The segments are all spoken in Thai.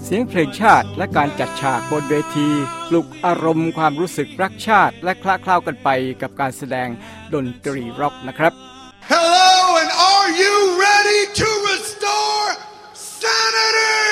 เสียงเพลงชาติและการจัดฉากบนเวทีปลุกอารมณ์ความรู้สึกรักชาติและคละเคล้ากันไปกับการแสดงดนตรีร็อกนะครับ Hello and are you ready to restore sanity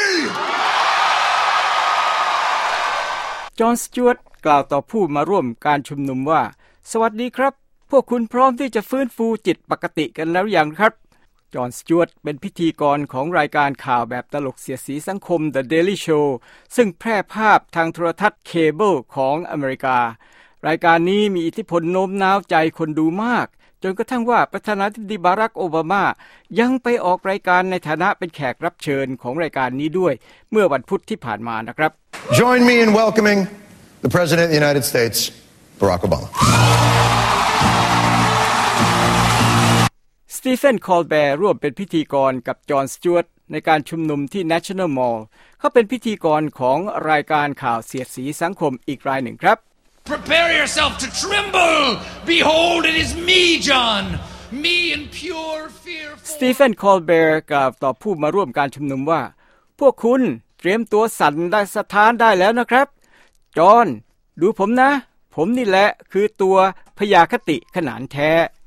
จอห์น สจ๊วตกล่าวต่อผู้มาร่วมการชุมนุมว่าสวัสดีครับพวกคุณพร้อมที่จะฟื้นฟูจิตปกติกันแล้วอย่างครับจอห์น สจ๊วตเป็นพิธีกรของรายการข่าวแบบตลกเสียดสีสังคม The Daily Show ซึ่งแพร่ภาพทางโทรทัศน์เคเบิลของอเมริการายการนี้มีอิทธิพลโน้มน้าวใจคนดูมากจนกระทั่งว่าประธานาธิบดีบารักโอบามายังไปออกรายการในฐานะเป็นแขกรับเชิญของรายการนี้ด้วยเมื่อวันพุธที่ผ่านมานะครับ Join me in welcoming the President of the United States, Barack Obama. สตีเฟน คอลแบร์ร่วมเป็นพิธีกรกับจอห์น สจ๊วตในการชุมนุมที่ National Mall เขาเป็นพิธีกรของรายการข่าวเสียดสีสังคมอีกรายหนึ่งครับ Prepare yourself to tremble. Behold, it is me, John. Me in pure fear. สตีเฟน คอลแบร์กล่าวต่อผู้มาร่วมการชุมนุมว่าพวกคุณเตรียมตัวสั่นได้สถานได้แล้วนะครับจอห์นดูผมนะผมนี่แหละคือตัวพยาคติขนานแท้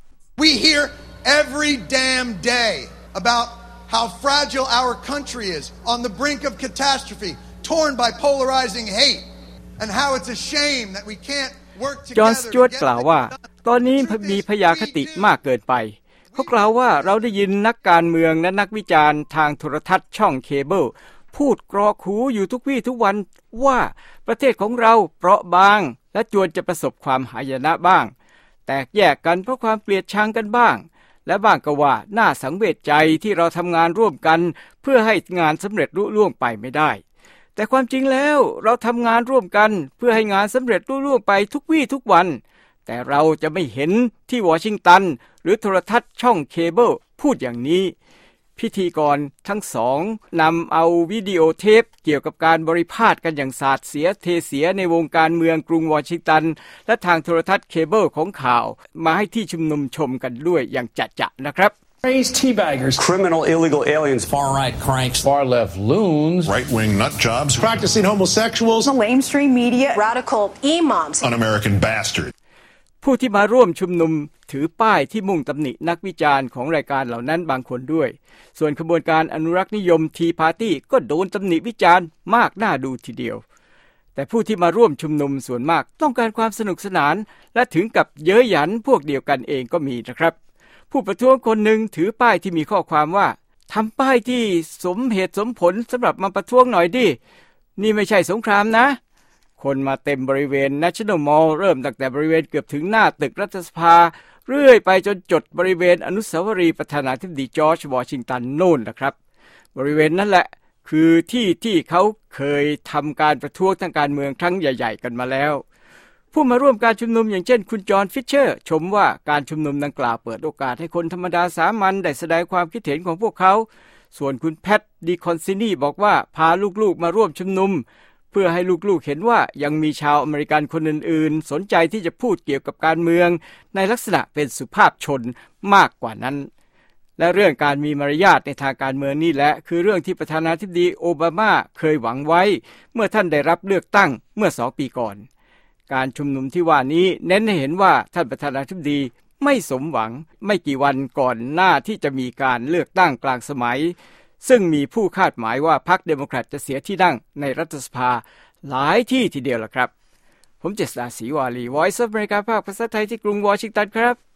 We hear every damn day about how fragile our country is on the brink of catastrophe, torn by polarizing hate, and how it's a shame that we can't work together. จอห์น สจ๊วตกล่าวว่าตอนนี้มีพยาคติมากเกินไปเขากล่าวว่าเราได้ยินนักการเมืองและนักวิจารณ์ทางโทรทัศน์ช่องเคเบิลพูดกรอกหูอยู่ทุกวี่ทุกวันว่าประเทศของเราเปราะบางและจวนจะประสบความหายนะบ้างแตกแยกกันเพราะความเกลียดชังกันบ้างและบ้างก็ว่าน่าสังเวชใจที่เราทำงานร่วมกันเพื่อให้งานสำเร็จลุล่วงไปไม่ได้แต่ความจริงแล้วเราทำงานร่วมกันเพื่อให้งานสำเร็จลุล่วงไปทุกวี่ทุกวันแต่เราจะไม่เห็นที่วอชิงตันหรือโทรทัศน์ช่องเคเบิลพูดอย่างนี้พิธีกรทั้งสองนำเอาวิดีโอเทปเกี่ยวกับการบริพาทกันอย่างสาดเสียเทเสียในวงการเมืองกรุงวอชิงตันและทางโทรทัศน์เคเบิลของข่าวมาให้ที่ชุมนุมชมกันด้วยอย่างจะๆนะครับ Raised teabaggers, criminal illegal aliens, Far-right cranks, far-left loons, right-wing nut jobs, practicing homosexuals, the mainstream media, radical imams, un-American bastards. ผู้ที่มาร่วมชุมนุมถือป้ายที่มุ่งตำหนินักวิจารณ์ของรายการเหล่านั้นบางคนด้วยส่วนขบวนการอนุรักษ์นิยมทีพาร์ตี้ก็โดนตำหนิวิจารณ์มากน่าดูทีเดียวแต่ผู้ที่มาร่วมชุมนุมส่วนมากต้องการความสนุกสนานและถึงกับเย้ยหยันพวกเดียวกันเองก็มีนะครับผู้ประท้วงคนหนึ่งถือป้ายที่มีข้อความว่าทำป้ายที่สมเหตุสมผลสำหรับมาประท้วงหน่อยดินี่ไม่ใช่สงครามนะคนมาเต็มบริเวณ National Mall เริ่มตั้งแต่บริเวณเกือบถึงหน้าตึกรัฐสภาเรื่อยไปจนจดบริเวณอนุสาวรีย์ประธานาธิบดีจอร์จวอชิงตันโน่นนะครับบริเวณนั้นแหละคือที่เขาเคยทำการประท้วงทางการเมืองครั้งใหญ่ๆกันมาแล้วผู้มาร่วมการชุมนุมอย่างเช่นคุณจอห์น ฟิชเชอร์ชมว่าการชุมนุมดังกล่าวเปิดโอกาสให้คนธรรมดาสามัญได้แสดงความคิดเห็นของพวกเขาส่วนคุณแพท ดีคอนซินีบอกว่าพาลูกๆมาร่วมชุมนุมเพื่อให้ลูกๆเห็นว่ายังมีชาวอเมริกันคนอื่นๆสนใจที่จะพูดเกี่ยวกับการเมืองในลักษณะเป็นสุภาพชนมากกว่านั้นและเรื่องการมีมารยาทในทางการเมืองนี่แหละคือเรื่องที่ประธานาธิบดีโอบามาเคยหวังไว้เมื่อท่านได้รับเลือกตั้งเมื่อ2 ปีก่อนการชุมนุมที่ว่านี้เน้นให้เห็นว่าท่านประธานาธิบดีไม่สมหวังไม่กี่วันก่อนหน้าที่จะมีการเลือกตั้งกลางสมัยซึ่งมีผู้คาดหมายว่าพรรคเดโมแครตจะเสียที่นั่งในรัฐสภาหลายที่ทีเดียวล่ะครับผมเจษฎา ศรีวาลี Voice of America ภาคภาษาไทยที่กรุงวอชิงตันครับ